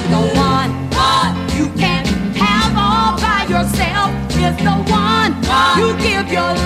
the one you can't have all by yourself. Is the one you give your